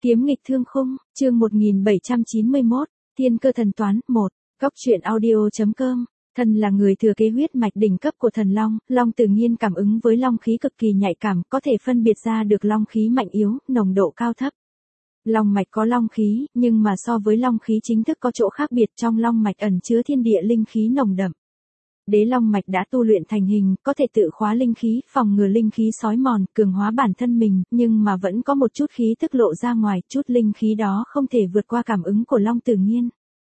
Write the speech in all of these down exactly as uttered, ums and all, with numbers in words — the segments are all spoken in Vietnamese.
Kiếm nghịch thương khung, chương một nghìn bảy trăm chín mươi mốt, Thiên cơ thần toán, một, Góc truyện audio.com. Thần là người thừa kế huyết mạch đỉnh cấp của thần long, long tự nhiên cảm ứng với long khí cực kỳ nhạy cảm, có thể phân biệt ra được long khí mạnh yếu, nồng độ cao thấp. Long mạch có long khí, nhưng mà so với long khí chính thức có chỗ khác biệt, trong long mạch ẩn chứa thiên địa linh khí nồng đậm. Đế long mạch đã tu luyện thành hình, có thể tự khóa linh khí, phòng ngừa linh khí xói mòn, cường hóa bản thân mình, nhưng mà vẫn có một chút khí tức lộ ra ngoài, chút linh khí đó không thể vượt qua cảm ứng của long tự nhiên.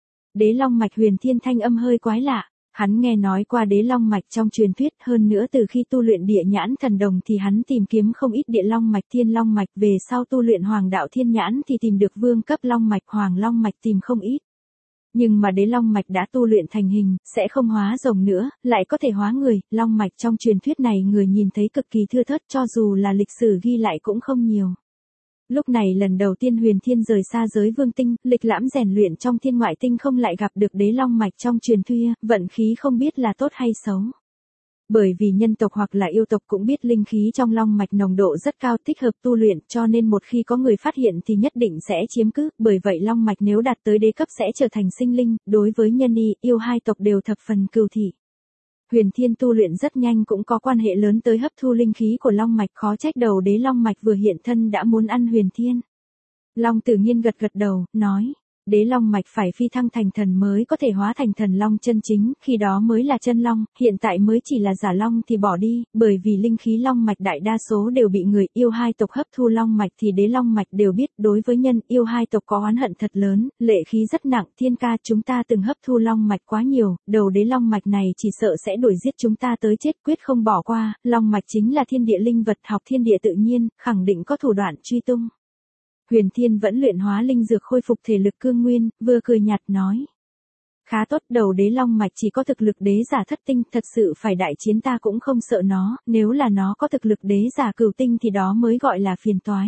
Đế long mạch Huyền Thiên thanh âm hơi quái lạ, hắn nghe nói qua đế long mạch trong truyền thuyết, hơn nữa từ khi tu luyện địa nhãn thần đồng thì hắn tìm kiếm không ít địa long mạch thiên long mạch, về sau tu luyện hoàng đạo thiên nhãn thì tìm được vương cấp long mạch hoàng long mạch tìm không ít. Nhưng mà đế long mạch đã tu luyện thành hình, sẽ không hóa rồng nữa, lại có thể hóa người, long mạch trong truyền thuyết này người nhìn thấy cực kỳ thưa thớt, cho dù là lịch sử ghi lại cũng không nhiều. Lúc này lần đầu tiên Huyền Thiên rời xa giới vương tinh, lịch lãm rèn luyện trong thiên ngoại tinh không lại gặp được đế long mạch trong truyền thuyết, vận khí không biết là tốt hay xấu. Bởi vì nhân tộc hoặc là yêu tộc cũng biết linh khí trong long mạch nồng độ rất cao, thích hợp tu luyện, cho nên một khi có người phát hiện thì nhất định sẽ chiếm cứ, bởi vậy long mạch nếu đạt tới đế cấp sẽ trở thành sinh linh, đối với nhân y, yêu hai tộc đều thập phần cừu thị. Huyền Thiên tu luyện rất nhanh cũng có quan hệ lớn tới hấp thu linh khí của long mạch, khó trách đầu đế long mạch vừa hiện thân đã muốn ăn Huyền Thiên. Long tự nhiên gật gật đầu, nói, đế long mạch phải phi thăng thành thần mới có thể hóa thành thần long chân chính, khi đó mới là chân long, hiện tại mới chỉ là giả long thì bỏ đi, bởi vì linh khí long mạch đại đa số đều bị người yêu hai tộc hấp thu long mạch thì đế long mạch đều biết, đối với nhân yêu hai tộc có oán hận thật lớn, lệ khí rất nặng, Thiên ca chúng ta từng hấp thu long mạch quá nhiều, đầu đế long mạch này chỉ sợ sẽ đuổi giết chúng ta tới chết, quyết không bỏ qua, long mạch chính là thiên địa linh vật, học thiên địa tự nhiên, khẳng định có thủ đoạn truy tung. Huyền Thiên vẫn luyện hóa linh dược khôi phục thể lực cương nguyên, vừa cười nhạt nói. Khá tốt, đầu đế long mạch chỉ có thực lực đế giả thất tinh, thật sự phải đại chiến ta cũng không sợ nó, nếu là nó có thực lực đế giả cửu tinh thì đó mới gọi là phiền toái.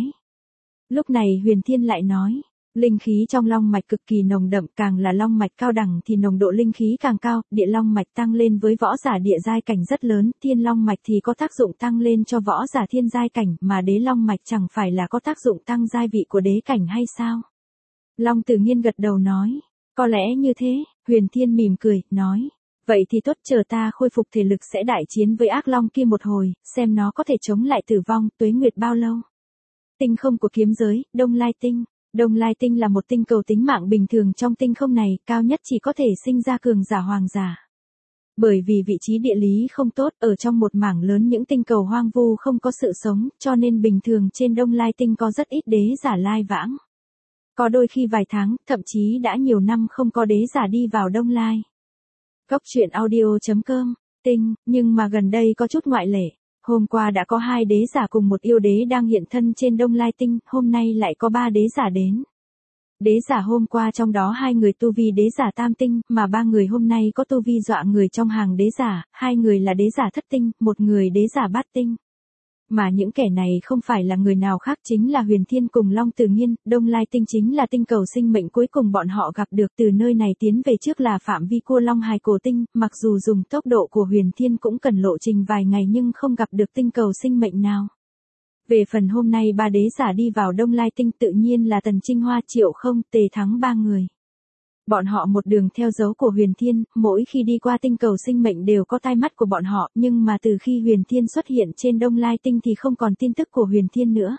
Lúc này Huyền Thiên lại nói, linh khí trong long mạch cực kỳ nồng đậm, càng là long mạch cao đẳng thì nồng độ linh khí càng cao, địa long mạch tăng lên với võ giả địa giai cảnh rất lớn, thiên long mạch thì có tác dụng tăng lên cho võ giả thiên giai cảnh, mà đế long mạch chẳng phải là có tác dụng tăng giai vị của đế cảnh hay sao? Long tự nhiên gật đầu nói, có lẽ như thế. Huyền Thiên mỉm cười, nói, vậy thì tốt, chờ ta khôi phục thể lực sẽ đại chiến với ác long kia một hồi, xem nó có thể chống lại tử vong, tuế nguyệt bao lâu. Tinh không của kiếm giới, Đông Lai Tinh. Đông Lai Tinh là một tinh cầu tính mạng bình thường trong tinh không này, cao nhất chỉ có thể sinh ra cường giả hoàng giả. Bởi vì vị trí địa lý không tốt, ở trong một mảng lớn những tinh cầu hoang vu không có sự sống, cho nên bình thường trên Đông Lai Tinh có rất ít đế giả lai vãng. Có đôi khi vài tháng, thậm chí đã nhiều năm không có đế giả đi vào Đông Lai. Góc truyện audio.com, tinh, nhưng mà gần đây có chút ngoại lệ. Hôm qua đã có hai đế giả cùng một yêu đế đang hiện thân trên Đông Lai Tinh, hôm nay lại có ba đế giả đến. Đế giả hôm qua trong đó hai người tu vi đế giả tam tinh, mà ba người hôm nay có tu vi dọa người trong hàng đế giả, hai người là đế giả thất tinh, một người đế giả bát tinh. Mà những kẻ này không phải là người nào khác chính là Huyền Thiên cùng Long tự nhiên, Đông Lai Tinh chính là tinh cầu sinh mệnh cuối cùng bọn họ gặp được, từ nơi này tiến về trước là phạm vi của Long Hải Cổ Tinh, mặc dù dùng tốc độ của Huyền Thiên cũng cần lộ trình vài ngày nhưng không gặp được tinh cầu sinh mệnh nào. Về phần hôm nay ba đế giả đi vào Đông Lai Tinh tự nhiên là Tần Trinh Hoa, Triệu Không, Tề Thắng ba người. Bọn họ một đường theo dấu của Huyền Thiên, mỗi khi đi qua tinh cầu sinh mệnh đều có tai mắt của bọn họ, nhưng mà từ khi Huyền Thiên xuất hiện trên Đông Lai Tinh thì không còn tin tức của Huyền Thiên nữa.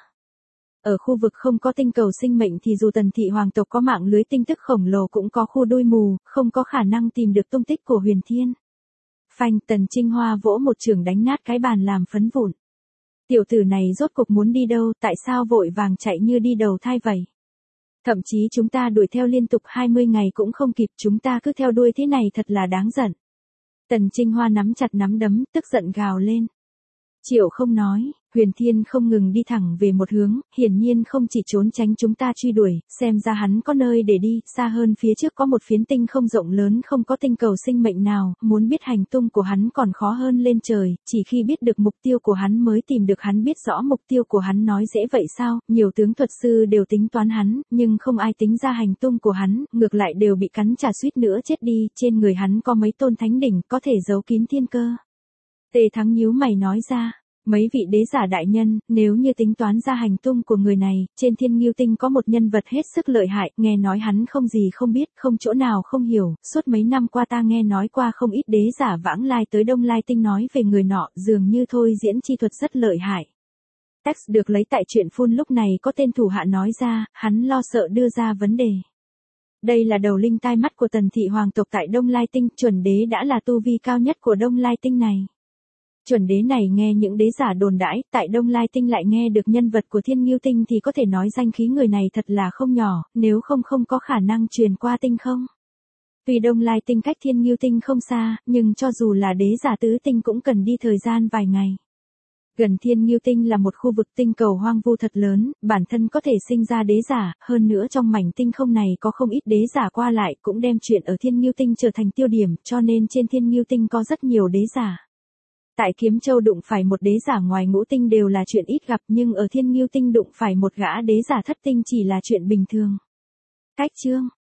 Ở khu vực không có tinh cầu sinh mệnh thì dù Tần thị hoàng tộc có mạng lưới tin tức khổng lồ cũng có khu đuôi mù, không có khả năng tìm được tung tích của Huyền Thiên. Phanh, Tần Trinh Hoa vỗ một chưởng đánh nát cái bàn làm phấn vụn. Tiểu tử này rốt cuộc muốn đi đâu, tại sao vội vàng chạy như đi đầu thai vậy? Thậm chí chúng ta đuổi theo liên tục hai mươi ngày cũng không kịp, chúng ta cứ theo đuôi thế này thật là đáng giận. Tần Trinh Hoa nắm chặt nắm đấm, tức giận gào lên. Triệu Không nói, Huyền Thiên không ngừng đi thẳng về một hướng, hiển nhiên không chỉ trốn tránh chúng ta truy đuổi, xem ra hắn có nơi để đi, xa hơn phía trước có một phiến tinh không rộng lớn không có tinh cầu sinh mệnh nào, muốn biết hành tung của hắn còn khó hơn lên trời, chỉ khi biết được mục tiêu của hắn mới tìm được hắn, biết rõ mục tiêu của hắn nói dễ vậy sao, nhiều tướng thuật sư đều tính toán hắn, nhưng không ai tính ra hành tung của hắn, ngược lại đều bị cắn trả suýt nữa chết đi, trên người hắn có mấy tôn thánh đỉnh, có thể giấu kín thiên cơ. Tề Thắng nhíu mày nói ra. Mấy vị đế giả đại nhân, nếu như tính toán ra hành tung của người này, trên Thiên Ngưu Tinh có một nhân vật hết sức lợi hại, nghe nói hắn không gì không biết, không chỗ nào không hiểu, suốt mấy năm qua ta nghe nói qua không ít đế giả vãng lai tới Đông Lai Tinh nói về người nọ, dường như thôi diễn chi thuật rất lợi hại. Text được lấy tại truyện phun lúc này có tên thủ hạ nói ra, hắn lo sợ đưa ra vấn đề. Đây là đầu linh tai mắt của Tần thị hoàng tộc tại Đông Lai Tinh, chuẩn đế đã là tu vi cao nhất của Đông Lai Tinh này. Chuẩn đế này nghe những đế giả đồn đãi, tại Đông Lai Tinh lại nghe được nhân vật của Thiên Ngưu Tinh thì có thể nói danh khí người này thật là không nhỏ, nếu không không có khả năng truyền qua tinh không. Tuy Đông Lai Tinh cách Thiên Ngưu Tinh không xa, nhưng cho dù là đế giả tứ tinh cũng cần đi thời gian vài ngày. Gần Thiên Ngưu Tinh là một khu vực tinh cầu hoang vu thật lớn, bản thân có thể sinh ra đế giả, hơn nữa trong mảnh tinh không này có không ít đế giả qua lại cũng đem chuyện ở Thiên Ngưu Tinh trở thành tiêu điểm, cho nên trên Thiên Ngưu Tinh có rất nhiều đế giả. Tại Kiếm Châu đụng phải một đế giả ngoài ngũ tinh đều là chuyện ít gặp, nhưng ở Thiên Ngưu Tinh đụng phải một gã đế giả thất tinh chỉ là chuyện bình thường. Cách chương